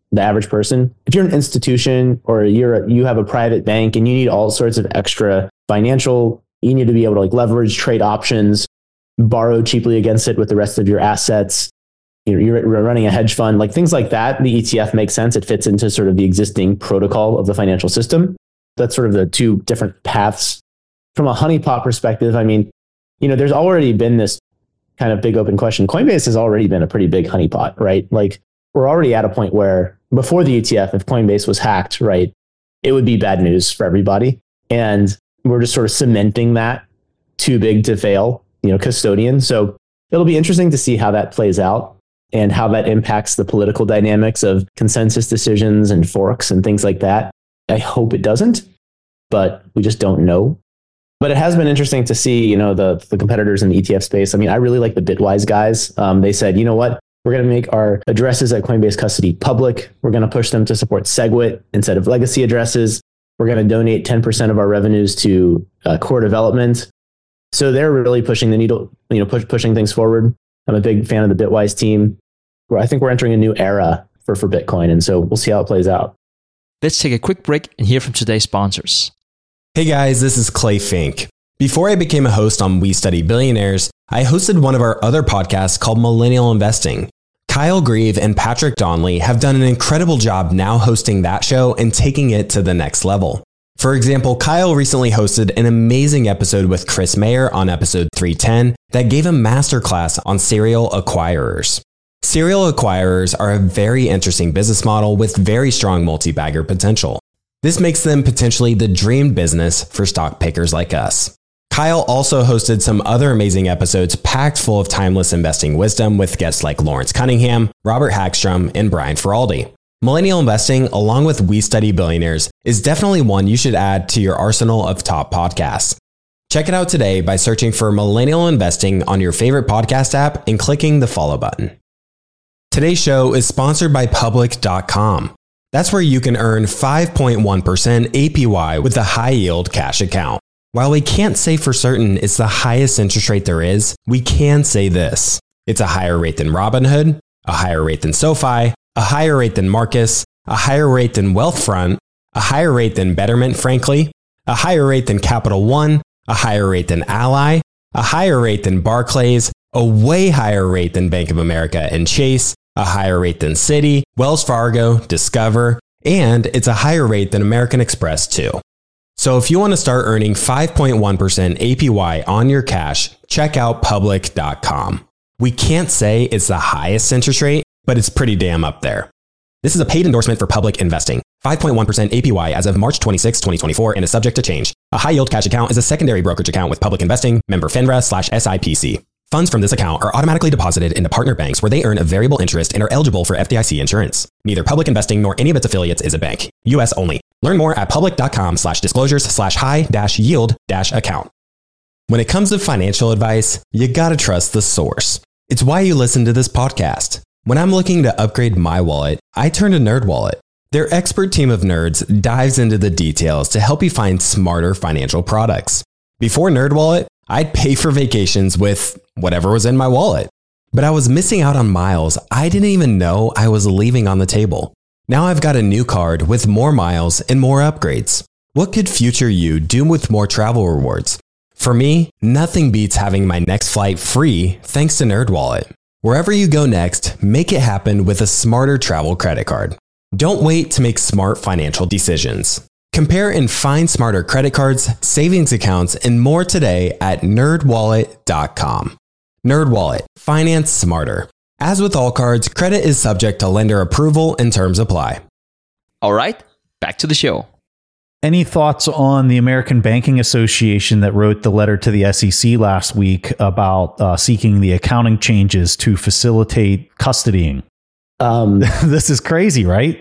the average person. If you're an institution or you're a, you have a private bank and you need all sorts of extra financial, you need to be able to like leverage trade options, borrow cheaply against it with the rest of your assets. You're, you're running a hedge fund, like things like that. The E T F makes sense. It fits into sort of the existing protocol of the financial system. That's sort of the two different paths. From a honeypot perspective, I mean, you know, there's already been this kind of big open question. Coinbase has already been a pretty big honeypot, right? Like we're already at a point where before the E T F, if Coinbase was hacked, right, it would be bad news for everybody. And we're just sort of cementing that too big to fail, you know, custodian. So it'll be interesting to see how that plays out and how that impacts the political dynamics of consensus decisions and forks and things like that. I hope it doesn't, but we just don't know. But it has been interesting to see, you know, the, the competitors in the E T F space. I mean, I really like the Bitwise guys. Um, they said, you know what? We're going to make our addresses at Coinbase Custody public. We're going to push them to support SegWit instead of legacy addresses. We're going to donate ten percent of our revenues to uh, core development. So they're really pushing the needle, you know, push, pushing things forward. I'm a big fan of the Bitwise team. I think we're entering a new era for, for Bitcoin. And so we'll see how it plays out. Let's take a quick break and hear from today's sponsors. Hey guys, this is Clay Fink. Before I became a host on We Study Billionaires, I hosted one of our other podcasts called Millennial Investing. Kyle Grieve and Patrick Donnelly have done an incredible job now hosting that show and taking it to the next level. For example, Kyle recently hosted an amazing episode with Chris Mayer on episode three ten that gave a masterclass on serial acquirers. Serial acquirers are a very interesting business model with very strong multi-bagger potential. This makes them potentially the dream business for stock pickers like us. Kyle also hosted some other amazing episodes packed full of timeless investing wisdom with guests like Lawrence Cunningham, Robert Hagstrom, and Brian Feraldi. Millennial Investing, along with We Study Billionaires, is definitely one you should add to your arsenal of top podcasts. Check it out today by searching for Millennial Investing on your favorite podcast app and clicking the follow button. Today's show is sponsored by Public dot com. That's where you can earn five point one percent A P Y with a high-yield cash account. While we can't say for certain it's the highest interest rate there is, we can say this. It's a higher rate than Robinhood, a higher rate than SoFi, a higher rate than Marcus, a higher rate than Wealthfront, a higher rate than Betterment, frankly, a higher rate than Capital One, a higher rate than Ally, a higher rate than Barclays, a way higher rate than Bank of America and Chase, a higher rate than Citi, Wells Fargo, Discover, and it's a higher rate than American Express too. So if you want to start earning five point one percent A P Y on your cash, check out Public dot com. We can't say it's the highest interest rate, but it's pretty damn up there. This is a paid endorsement for Public Investing. five point one percent A P Y as of March twenty-sixth, twenty twenty-four and is subject to change. A high-yield cash account is a secondary brokerage account with Public Investing, member FINRA slash S I P C. Funds from this account are automatically deposited into partner banks where they earn a variable interest and are eligible for F D I C insurance. Neither Public Investing nor any of its affiliates is a bank. U S only. Learn more at public dot com slash disclosures slash high dash yield dash account. When it comes to financial advice, you gotta trust the source. It's why you listen to this podcast. When I'm looking to upgrade my wallet, I turn to NerdWallet. Their expert team of nerds dives into the details to help you find smarter financial products. Before NerdWallet, I'd pay for vacations with whatever was in my wallet. But I was missing out on miles I didn't even know I was leaving on the table. Now I've got a new card with more miles and more upgrades. What could future you do with more travel rewards? For me, nothing beats having my next flight free thanks to NerdWallet. Wherever you go next, make it happen with a smarter travel credit card. Don't wait to make smart financial decisions. Compare and find smarter credit cards, savings accounts, and more today at nerd wallet dot com. NerdWallet. Finance smarter. As with all cards, credit is subject to lender approval and terms apply. All right, back to the show. Any thoughts on the American Banking Association that wrote the letter to the S E C last week about uh, seeking the accounting changes to facilitate custodying? Um, this is crazy, right?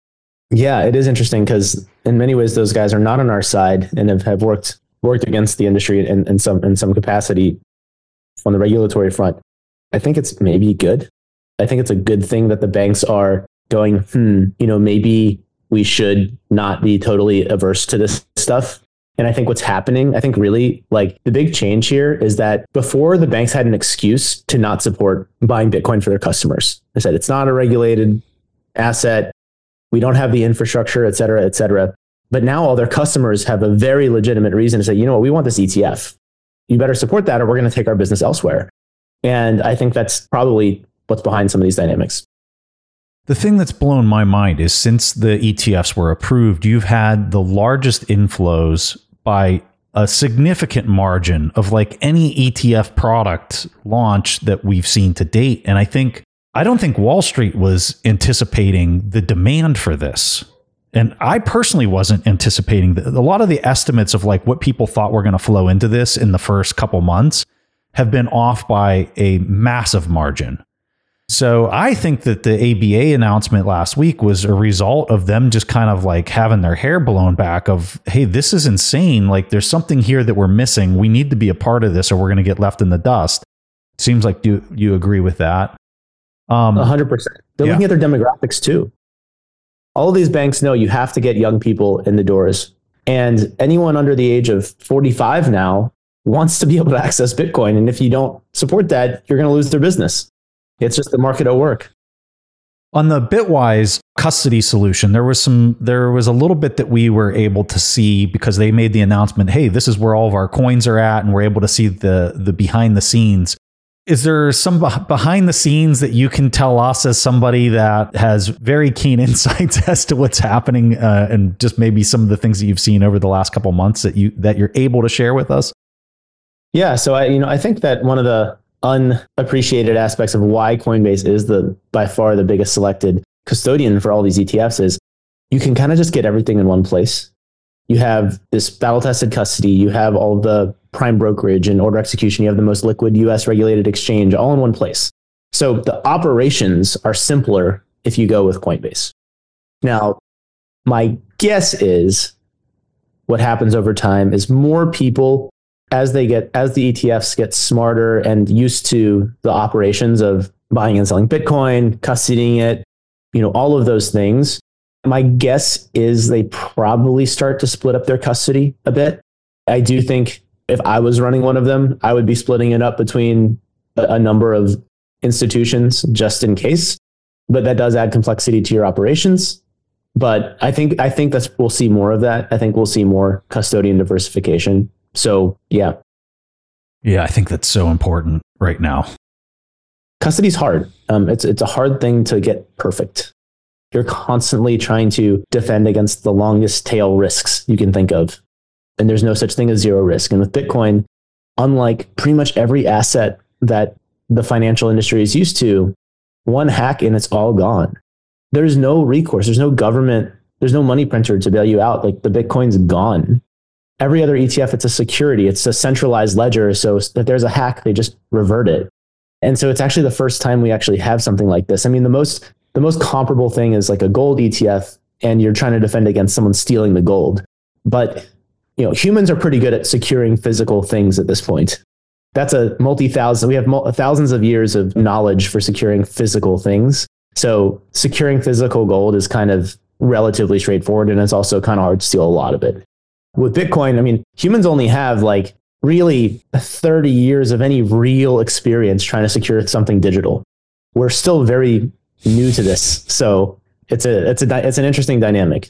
Yeah, it is interesting because in many ways, those guys are not on our side and have, have worked worked against the industry in, in some in some capacity on the regulatory front. I think it's maybe good. I think it's a good thing that the banks are going, hmm, you know, maybe we should not be totally averse to this stuff. And I think what's happening, I think really like the big change here is that before the banks had an excuse to not support buying Bitcoin for their customers. They said it's not a regulated asset. We don't have the infrastructure, et cetera, et cetera. But now all their customers have a very legitimate reason to say, you know what, we want this E T F. You better support that or we're going to take our business elsewhere. And I think that's probably what's behind some of these dynamics. The thing that's blown my mind is since the E T Fs were approved, you've had the largest inflows by a significant margin of like any E T F product launch that we've seen to date. And I think, I don't think Wall Street was anticipating the demand for this. And I personally wasn't anticipating that. A lot of the estimates of like what people thought were going to flow into this in the first couple months have been off by a massive margin. So I think that the A B A announcement last week was a result of them just kind of like having their hair blown back of, hey, this is insane. Like there's something here that we're missing. We need to be a part of this or we're going to get left in the dust. Seems like you, you agree with that. Um, one hundred percent. They're yeah. looking at their demographics too. All of these banks know you have to get young people in the doors. And anyone under the age of forty-five now wants to be able to access Bitcoin. And if you don't support that, you're going to lose their business. It's just the market at work. On the Bitwise custody solution, there was some, there was a little bit that we were able to see because they made the announcement, hey, this is where all of our coins are at, and we're able to see the the behind the scenes. Is there some behind the scenes that you can tell us as somebody that has very keen insights as to what's happening, uh, and just maybe some of the things that you've seen over the last couple of months that you that you're able to share with us? Yeah, so I you know I think that one of the unappreciated aspects of why Coinbase is the by far the biggest selected custodian for all these E T Fs is you can kind of just get everything in one place. You have this battle-tested custody. You have all the prime brokerage and order execution. You have the most liquid U S regulated exchange all in one place. So the operations are simpler if you go with Coinbase. Now, my guess is what happens over time is more people, as they get, as the E T Fs get smarter and used to the operations of buying and selling Bitcoin, custodying it, you know, all of those things, my guess is they probably start to split up their custody a bit. I do think if I was running one of them, I would be splitting it up between a, a number of institutions just in case. But that does add complexity to your operations. But I think I think that's we'll see more of that. I think we'll see more custodian diversification. So yeah. Yeah, I think that's so important right now. Custody's hard. Um, it's it's a hard thing to get perfect. You're constantly trying to defend against the longest tail risks you can think of. And there's no such thing as zero risk. And with Bitcoin, unlike pretty much every asset that the financial industry is used to, one hack and it's all gone. There's no recourse. There's no government. There's no money printer to bail you out. Like the Bitcoin's gone. Every other E T F, it's a security. It's a centralized ledger. So if there's a hack, they just revert it. And so it's actually the first time we actually have something like this. I mean, the most the most comparable thing is like a gold E T F, and you're trying to defend against someone stealing the gold. But you know, humans are pretty good at securing physical things at this point. That's a multi-thousand. We have mul- thousands of years of knowledge for securing physical things. So securing physical gold is kind of relatively straightforward, and it's also kind of hard to steal a lot of it. With Bitcoin, I mean, humans only have like really thirty years of any real experience trying to secure something digital. We're still very new to this, so it's a it's a it's an interesting dynamic.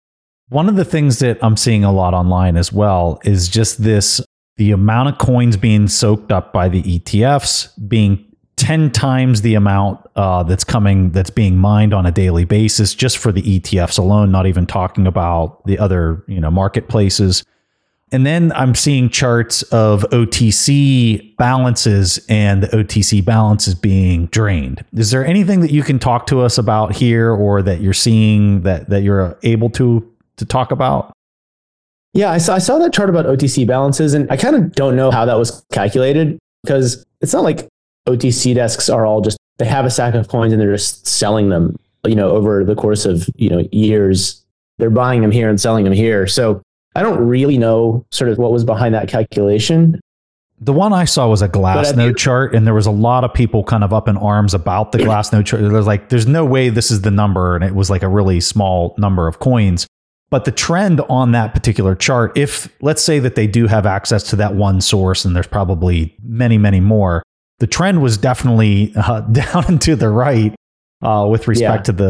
One of the things that I'm seeing a lot online as well is just this, the amount of coins being soaked up by the E T Fs being ten times the amount uh, that's coming, that's being mined on a daily basis just for the E T Fs alone, not even talking about the other, you know, marketplaces. And then I'm seeing charts of O T C balances and the O T C balances being drained. Is there anything that you can talk to us about here, or that you're seeing that, that you're able to to talk about? Yeah, I saw, I saw that chart about O T C balances, and I kind of don't know how that was calculated, because it's not like O T C desks are all just, they have a stack of coins and they're just selling them, you know, over the course of, you know, years. They're buying them here and selling them here. So I don't really know sort of what was behind that calculation. The one I saw was a Glassnode chart, and there was a lot of people kind of up in arms about the Glassnode chart. There's like, there's no way this is the number, and it was like a really small number of coins. But the trend on that particular chart, if let's say that they do have access to that one source, and there's probably many, many more, the trend was definitely uh, down and to the right uh, with respect yeah. to the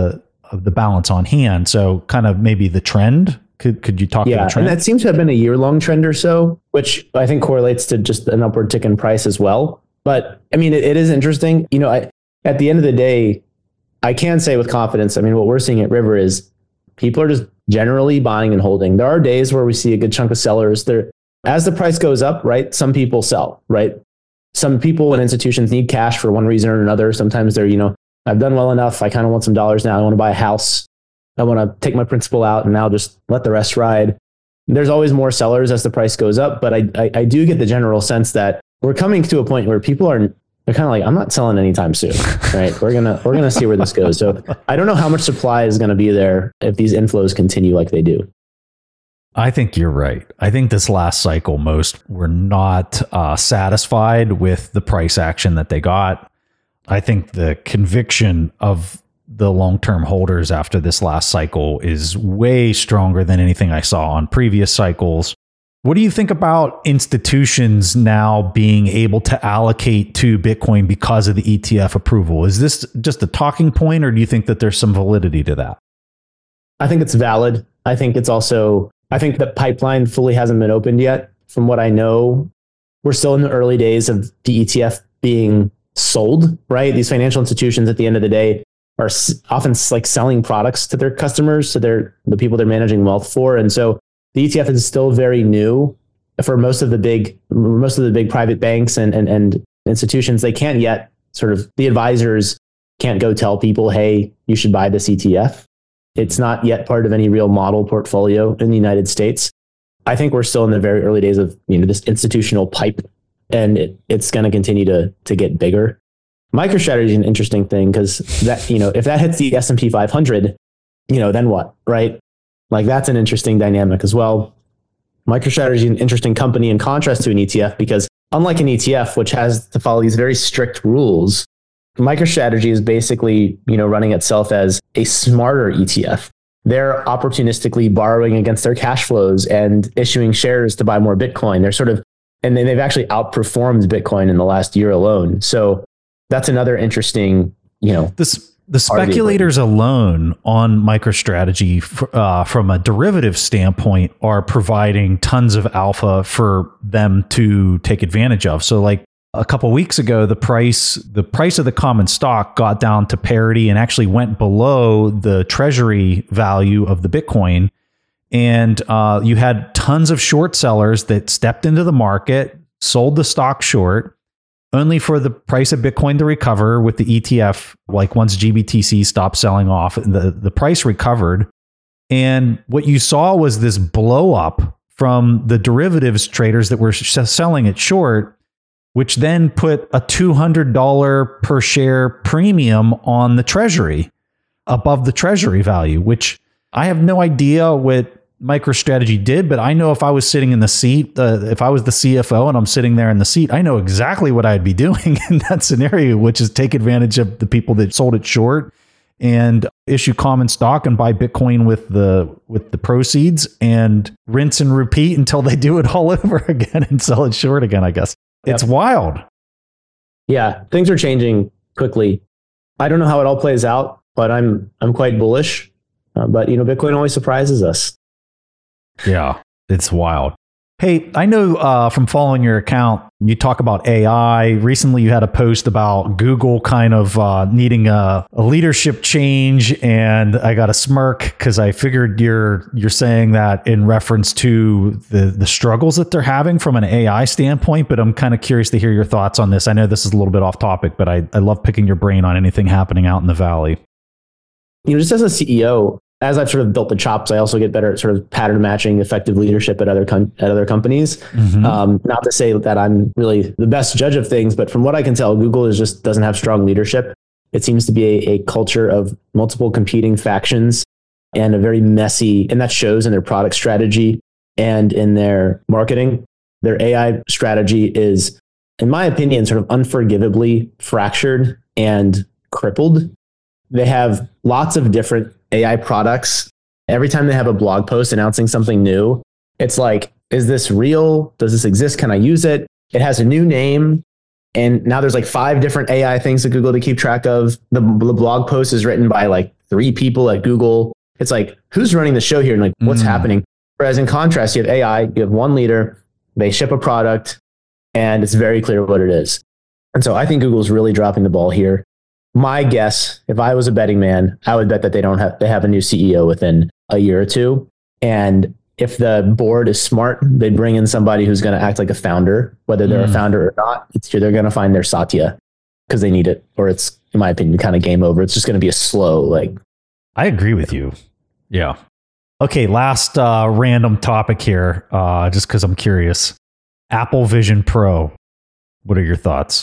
of the balance on hand. So kind of maybe the trend. Could could you talk yeah, about the trend? And that seems to have been a year-long trend or so, which I think correlates to just an upward tick in price as well. But I mean, it, it is interesting. You know, I, at the end of the day, I can say with confidence, I mean, what we're seeing at River is people are just generally buying and holding. There are days where we see a good chunk of sellers there. As the price goes up, right? Some people sell, right? Some people and institutions need cash for one reason or another. Sometimes they're, you know, I've done well enough. I kind of want some dollars now. I want to buy a house. I want to take my principal out and now just let the rest ride. There's always more sellers as the price goes up, but I, I, I do get the general sense that we're coming to a point where people are, they're kind of like, I'm not selling anytime soon, right? We're going to, we're going to see where this goes. So I don't know how much supply is going to be there if these inflows continue like they do. I think you're right. I think this last cycle, most were not uh, satisfied with the price action that they got. I think the conviction of the long-term holders after this last cycle is way stronger than anything I saw on previous cycles. What do you think about institutions now being able to allocate to Bitcoin because of the E T F approval? Is this just a talking point, or do you think that there's some validity to that? I think it's valid. I think it's also, I think the pipeline fully hasn't been opened yet. From what I know, we're still in the early days of the E T F being sold, right? These financial institutions at the end of the day are often like selling products to their customers, to their the people they're managing wealth for. And so the E T F is still very new for most of the big most of the big private banks and, and, and institutions. They can't yet sort of, the advisors can't go tell people, hey, you should buy this E T F. It's not yet part of any real model portfolio in the United States. I think we're still in the very early days of, you know, this institutional pipe, and it, it's going to continue to to get bigger. MicroStrategy is an interesting thing because that, you know, if that hits the S and P five hundred, you know, then what, right? Like that's an interesting dynamic as well. MicroStrategy is an interesting company in contrast to an E T F because unlike an E T F, which has to follow these very strict rules, MicroStrategy is basically, you know, running itself as a smarter E T F. They're opportunistically borrowing against their cash flows and issuing shares to buy more Bitcoin. They're sort of, and they've actually outperformed Bitcoin in the last year alone. So that's another interesting, you know, this, the speculators alone on MicroStrategy uh, from a derivative standpoint are providing tons of alpha for them to take advantage of. So like a couple of weeks ago, the price, the price of the common stock got down to parity and actually went below the treasury value of the Bitcoin. And uh, you had tons of short sellers that stepped into the market, sold the stock short, only for the price of Bitcoin to recover with the E T F. Like once G B T C stopped selling off, the, the price recovered. And what you saw was this blow up from the derivatives traders that were sh- selling it short, which then put a two hundred dollars per share premium on the treasury above the treasury value, which I have no idea what MicroStrategy did, but I know if I was sitting in the seat, uh, if I was the C F O and I'm sitting there in the seat, I know exactly what I'd be doing in that scenario, which is take advantage of the people that sold it short and issue common stock and buy Bitcoin with the with the proceeds and rinse and repeat until they do it all over again and sell it short again, I guess. Yep. It's wild. Yeah, things are changing quickly. I don't know how it all plays out, but I'm I'm quite bullish. Uh, but you know, Bitcoin always surprises us. Yeah, it's wild. Hey, I know uh, from following your account, you talk about A I. Recently, you had a post about Google kind of uh, needing a, a leadership change, and I got a smirk because I figured you're you're saying that in reference to the the struggles that they're having from an A I standpoint. But I'm kind of curious to hear your thoughts on this. I know this is a little bit off topic, but I, I love picking your brain on anything happening out in the Valley. You know, just as a C E O, as I've sort of built the chops, I also get better at sort of pattern matching effective leadership at other com- at other companies. Mm-hmm. Um, not to say that I'm really the best judge of things, but from what I can tell, Google is just doesn't have strong leadership. It seems to be a, a culture of multiple competing factions and a very messy, and that shows in their product strategy and in their marketing. Their A I strategy is, in my opinion, sort of unforgivably fractured and crippled. They have lots of different A I products. Every time they have a blog post announcing something new, it's like, is this real? Does this exist? Can I use it? It has a new name. And now there's like five different A I things at Google to keep track of. The, the blog post is written by like three people at Google. It's like, who's running the show here and like what's mm. happening? Whereas in contrast, you have A I, you have one leader, they ship a product, and it's very clear what it is. And so I think Google's really dropping the ball here. My guess, if I was a betting man, I would bet that they don't have, they have a new C E O within a year or two. And if the board is smart, they bring in somebody who's going to act like a founder, whether they're mm. a founder or not. It's they're going to find their Satya because they need it, or it's, in my opinion, kind of game over. It's just going to be a slow, like. I agree with you. Yeah. Okay. Last uh, random topic here, uh, just because I'm curious. Apple Vision Pro. What are your thoughts?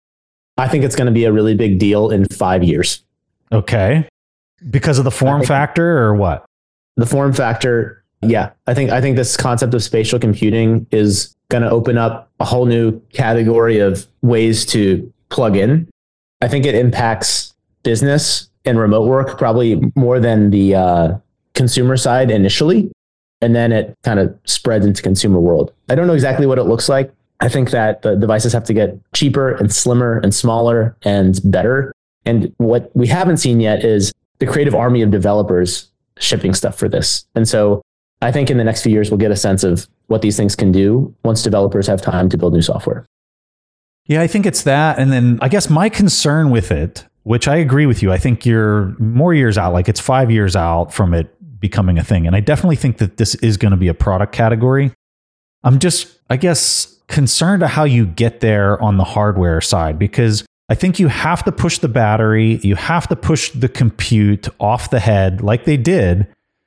I think it's going to be a really big deal in five years. Okay. Because of the form factor or what? The form factor. Yeah. I think, I think this concept of spatial computing is going to open up a whole new category of ways to plug in. I think it impacts business and remote work probably more than the uh, consumer side initially. And then it kind of spreads into consumer world. I don't know exactly what it looks like. I think that the devices have to get cheaper and slimmer and smaller and better. And what we haven't seen yet is the creative army of developers shipping stuff for this. And so I think in the next few years, we'll get a sense of what these things can do once developers have time to build new software. Yeah, I think it's that. And then I guess my concern with it, which I agree with you, I think you're more years out, like it's five years out from it becoming a thing. And I definitely think that this is going to be a product category. I'm just, I guess, concerned to how you get there on the hardware side, because I think you have to push the battery, you have to push the compute off the head like they did,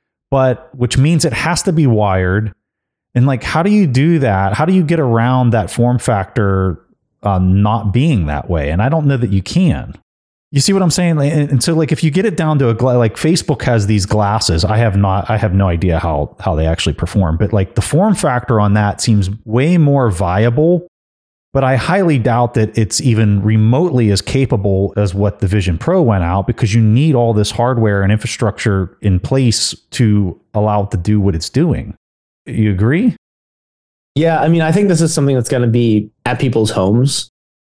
but which means it has to be wired. And like, how do you do that? How do you get around that form factor uh, not being that way? And I don't know that you can. You see what I'm saying? And so like, if you get it down to a, gla- like Facebook has these glasses, I have not, I have no idea how, how they actually perform, but like the form factor on that seems way more viable, but I highly doubt that it's even remotely as capable as what the Vision Pro went out, because you need all this hardware and infrastructure in place to allow it to do what it's doing. You agree? Yeah. I mean, I think this is something that's going to be at people's homes.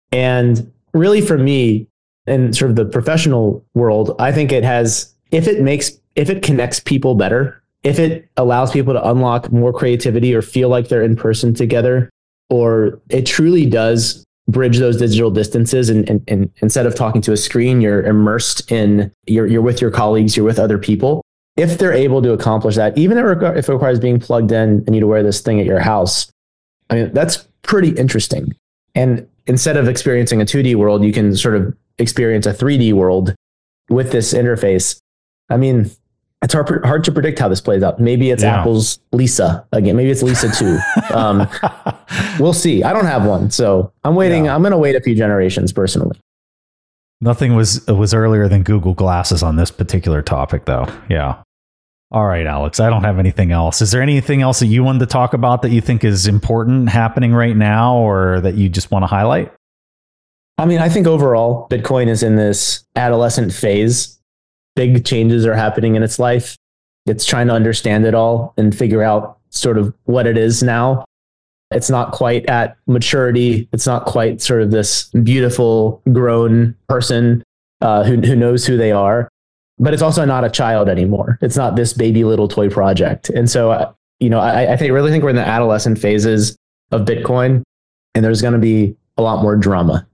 And really for me, in sort of the professional world, I think it has, if it makes, if it connects people better, if it allows people to unlock more creativity or feel like they're in person together, or it truly does bridge those digital distances. And, and, and instead of talking to a screen, you're immersed in, you're, you're with your colleagues, you're with other people. If they're able to accomplish that, even if it requires being plugged in and you to wear this thing at your house, I mean, that's pretty interesting. And instead of experiencing a two D world, you can sort of experience a three D world with this interface. I mean, it's hard, hard to predict how this plays out. Maybe it's yeah. Apple's Lisa again. Maybe it's Lisa two. Um, we'll see. I don't have one, so I'm waiting. Yeah. I'm going to wait a few generations personally. Nothing was was earlier than Google Glasses on this particular topic, though. Yeah. All right, Alex, I don't have anything else. Is there anything else that you wanted to talk about that you think is important happening right now, or that you just want to highlight? I mean, I think overall, Bitcoin is in this adolescent phase. Big changes are happening in its life. It's trying to understand it all and figure out sort of what it is now. It's not quite at maturity. It's not quite sort of this beautiful, grown person uh, who, who knows who they are. But it's also not a child anymore. It's not this baby little toy project. And so, uh, you know, I, I think really think we're in the adolescent phases of Bitcoin, and there's going to be a lot more drama.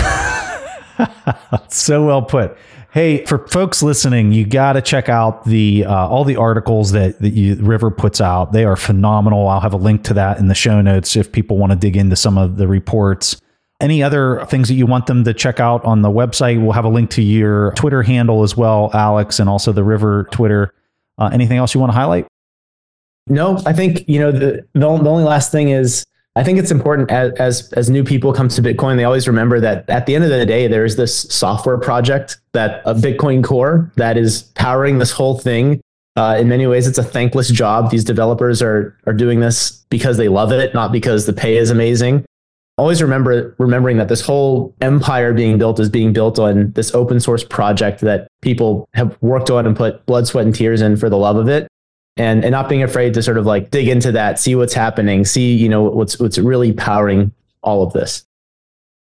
So well put. Hey, for folks listening, you got to check out the uh, all the articles that, that you, River puts out. They are phenomenal. I'll have a link to that in the show notes if people want to dig into some of the reports. Any other things that you want them to check out on the website? We'll have a link to your Twitter handle as well, Alex, and also the River Twitter. Uh, anything else you want to highlight? No, I think, you know, the, the only last thing is, I think it's important as, as, as new people come to Bitcoin, they always remember that at the end of the day, there's this software project, that a Bitcoin Core that is powering this whole thing. Uh, in many ways, it's a thankless job. These developers are, are doing this because they love it, not because the pay is amazing. Always remember remembering that this whole empire being built is being built on this open source project that people have worked on and put blood, sweat, and tears in for the love of it. And, and not being afraid to sort of like dig into that, see what's happening, see, you know, what's what's really powering all of this.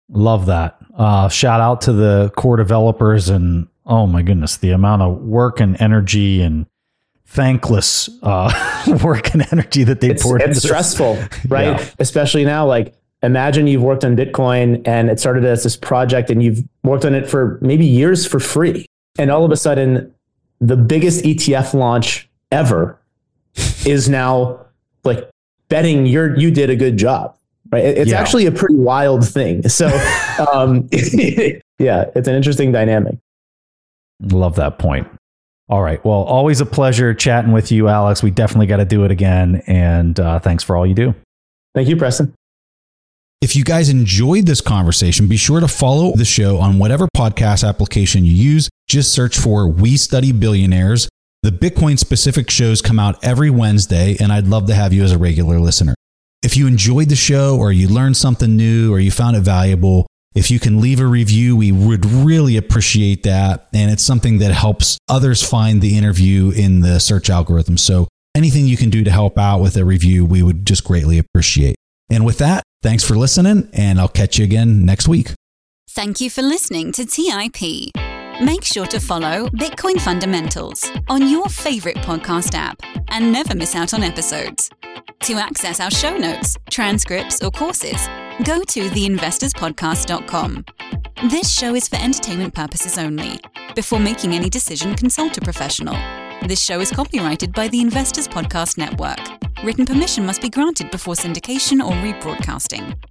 Love that. Uh, shout out to the core developers and oh my goodness, the amount of work and energy and thankless uh, work and energy that they it's, poured into It's stressful, this. right? Yeah. Especially now, like imagine you've worked on Bitcoin and it started as this project and you've worked on it for maybe years for free. And all of a sudden, the biggest E T F launch ever is now like betting you're, you did a good job, right? It's yeah. actually a pretty wild thing. So um, yeah, it's an interesting dynamic. Love that point. All right. Well, always a pleasure chatting with you, Alex. We definitely got to do it again. And uh, thanks for all you do. Thank you, Preston. If you guys enjoyed this conversation, be sure to follow the show on whatever podcast application you use. Just search for We Study Billionaires. The Bitcoin specific shows come out every Wednesday, and I'd love to have you as a regular listener. If you enjoyed the show or you learned something new or you found it valuable, if you can leave a review, we would really appreciate that. And it's something that helps others find the interview in the search algorithm. So anything you can do to help out with a review, we would just greatly appreciate. And with that, thanks for listening, and I'll catch you again next week. Thank you for listening to T I P. Make sure to follow Bitcoin Fundamentals on your favorite podcast app and never miss out on episodes. To access our show notes, transcripts, or courses, go to the investors podcast dot com. This show is for entertainment purposes only. Before making any decision, consult a professional. This show is copyrighted by the Investors Podcast Network. Written permission must be granted before syndication or rebroadcasting.